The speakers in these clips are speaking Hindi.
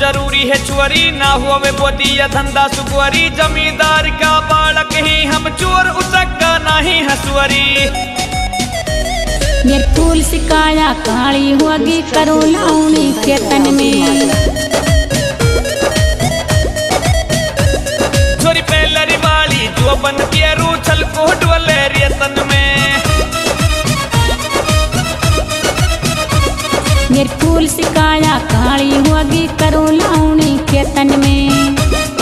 जरूरी है चोरी, ना हुआ वे बोदी या धंधा सुगवरी। जमींदार का बालक ही हम चोर, उचक्का नहीं हसुअरी। मेरे फूल सिकाया काली होगी करो लाउनी के तन में। छोरी पहलरी वाली जो बन पियरू छल को डोले रेतन में। मेरे फूल सिकाया काली होगी करो लाउनी के तन में।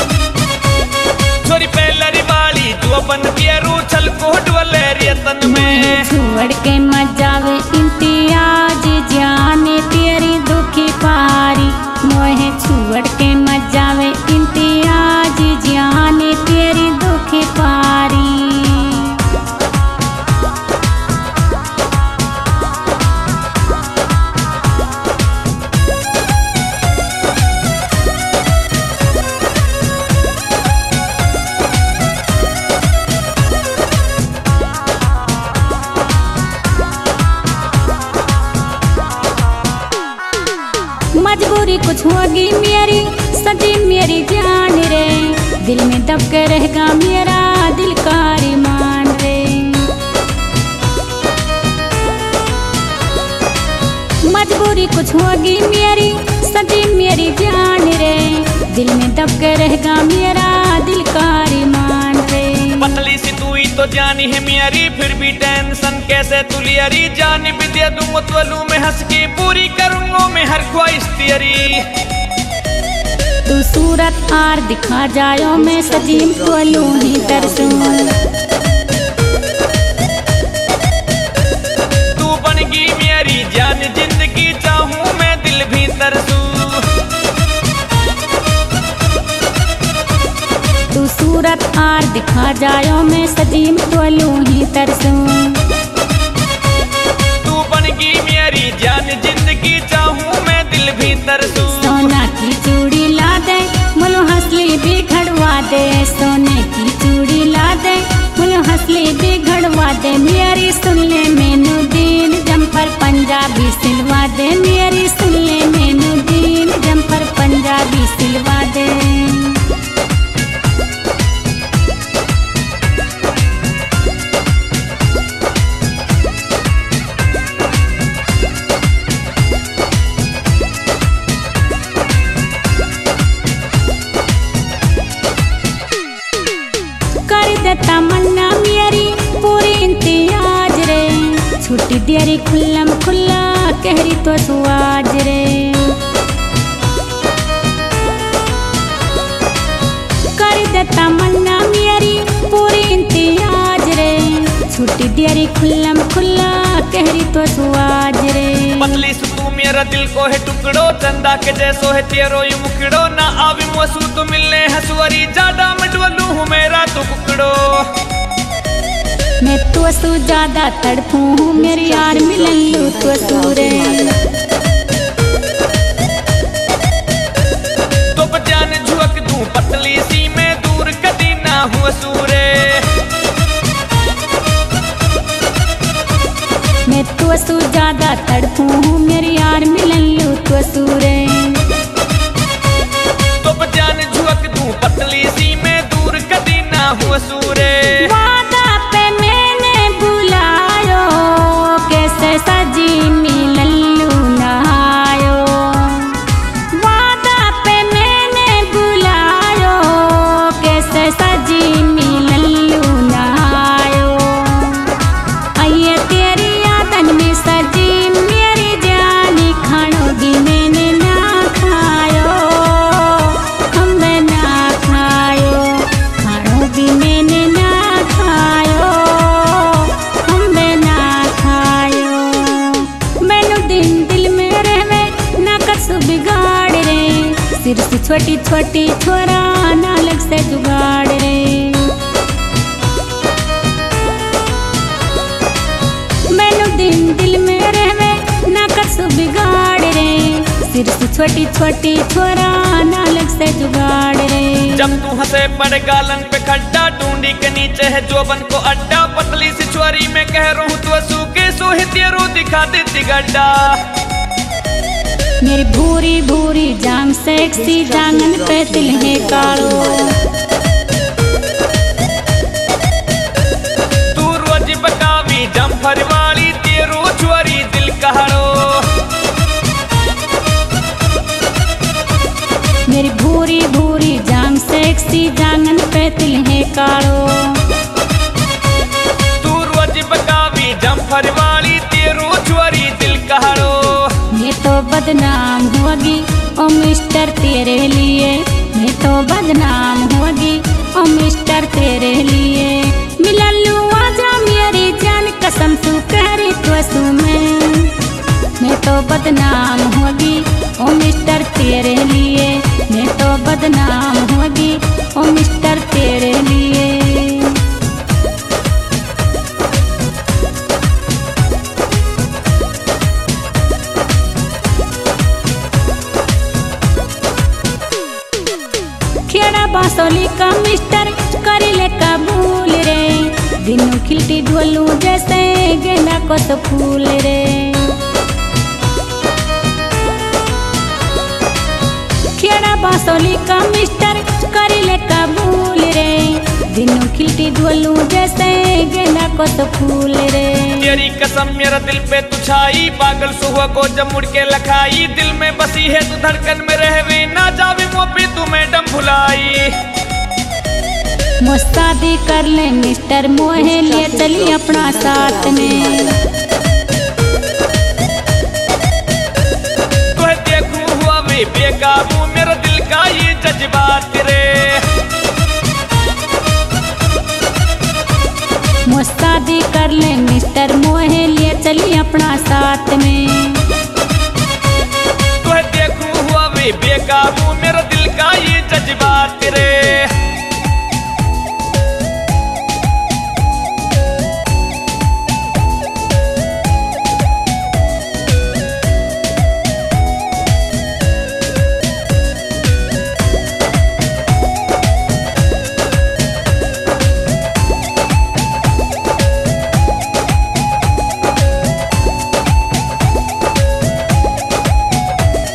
छोरी पहलरी वाली जो बन पियरू छल को डोले रेतन में। छोड़ के मत जावे इम्तियाज जाने तेरी दुखी पारी। मोहे छोड़ के मत जावे इम्तियाज जाने तेरी दुखी पारी। मजबूरी कुछ होगी मेरी सजी मेरी जान रे। दिल में दब के रहेगा मेरा दिल का अरमान रे। मजबूरी कुछ होगी मेरी सजी मेरी जान रे। दिल में दब के रहेगा मेरा दिल का अरमान रे। पतली सी तू ही तो जानी है मेरी, फिर भी टेंशन कैसे तुलियरी। जान भी दे दूं मुतवलू में हंस के, पूरी करूंगा मैं हर ख्वाहिश तेरी। तू सूरत आर दिखा जायो मैं सजीम बोलूं ही तरसूं। तू बनगी मेरी जान जिंदगी, चाहूं मैं दिल भी तरसूं। तू सूरत आर दिखा जायो मैं सजीम बोलूं ही तरसूं। तू बनगी मेरी जान जिंदगी, चाहूं मैं दिल भी तरसूं। सोना की चूड़ी ला दे मुलो हंसली भी घड़वा दे। सोने की चूड़ी ला दे मुलो हंसली भी घड़वा दे। मेरी सुन ले मैनू दीन जम्पर पंजाबी सिलवा दे। मेरी सुन ले मैनू दीन जम्पर पंजाबी सिलवा दे। तमन्ना मेरी पूरी इंतजाज रे। छुट्टी देरी खुल्लम खुल्ला कहरी तो सुआज रे। कर दे तमन्ना मेरी पूरी इंतजाज रे। छुट्टी देरी खुल्लम खुल्ला कहरी तो सुआज रे। पतली से तू मेरा दिल को है टुकड़ो, चंदा के जैसो है तेरो यू मुखड़ो। ना आवी मसू तो मिलने हसुअरी, ज्यादा मैं डोलू हूँ मेरा तो कुकड़ो। मैं तो सू ज्यादा तड़पू हूँ मेरी यार मिलन लू तो सूरे। तो बजान झुक दूं पतली सी में, दूर कदी ना हुआ सूरे। मैं तो सू ज्यादा तड़पू हूँ मेरी यार मिलन लू तो सूरे। तो बजान झुक दूं पतली सी में, दूर कदी ना हुआ सूरे। वादा पे मैंने बुलायो कैसे सजी मिलन लू नहायो। वादा पे मैंने बुलायो कैसे सजी मिलन लू नहायो। आइए तेरी यादन में सजी मेरी जानी, खानो भी मैंने ना खायो। हमने ना खायो खानो भी मैंने ना खायो। हमने ना खायो। मैनू दिन दिल में रहवे ना कसु बिगाड़ रे। सिर से छोटी छोटी छोरा ना लग से जुगाड़ रे। मैनू दिन दिल में रहवे ना कसु बिगाड़ रे। सिर से छोटी छोटी छोरा ना लग से जुगाड़ रे। जब तू हंसे पड़े गालन पे खड्डा, टूंडी के नीचे है जोबन को अड्डा। पतली सी चोरी में कह रहा हूँ तो सूखे सोहे तेरो दिखा देती गड्ढा। मेरी भूरी भूरी जांग सेक्सी जांगन पे तिल है कालो। तू रोज बतावी जम्फर वाली तेरो चोरी दिल कहाड़ो। मेरी भूरी भूरी जांग सेक्सी जांगन पे तिल है कालो। तू रोज बतावी जम्फर वाली तेरो चोरी दिल कहाड़ो। मैं तो बदनाम होगी ओ मिस्टर तेरे लिए, मैं तो बदनाम होगी ओ मिस्टर तेरे लिए। मिला लूं आजा मेरी जान कसम तू करे तो मैं तो बदनाम होगी ओ मिस्टर तेरे लिए, मैं तो बदनाम होगी ओ मिस्टर तेरे लिए। खेड़ा बांसोली का मिस्टर करिले कबूल रे, दिनों खिलती ढोलू जैसे गेंदा को तो फूल रे। खेड़ा बांसोली का मिस्टर करिले कबूल रे, दिनों खिलती ढोलू जैसे गेंदा को तो फूल रे। तेरी कसम मेरा दिल पे तू छाई, पागल सुहा को जब मुड़ के लखाई। दिल में बसी है तू धड़कन में रहवे, ना जावे मोपी तू मैडम भुलाई। शादी कर ले मिस्टर मोहे लिए चली अपना साथ में। तो देखूं हुआ वे बेकाबू मेरा दिल का ये जज्बात रे। शादी कर ले मिस्टर मोहे लिए चली अपना साथ में। तो देखूं हुआ वे बेकाबू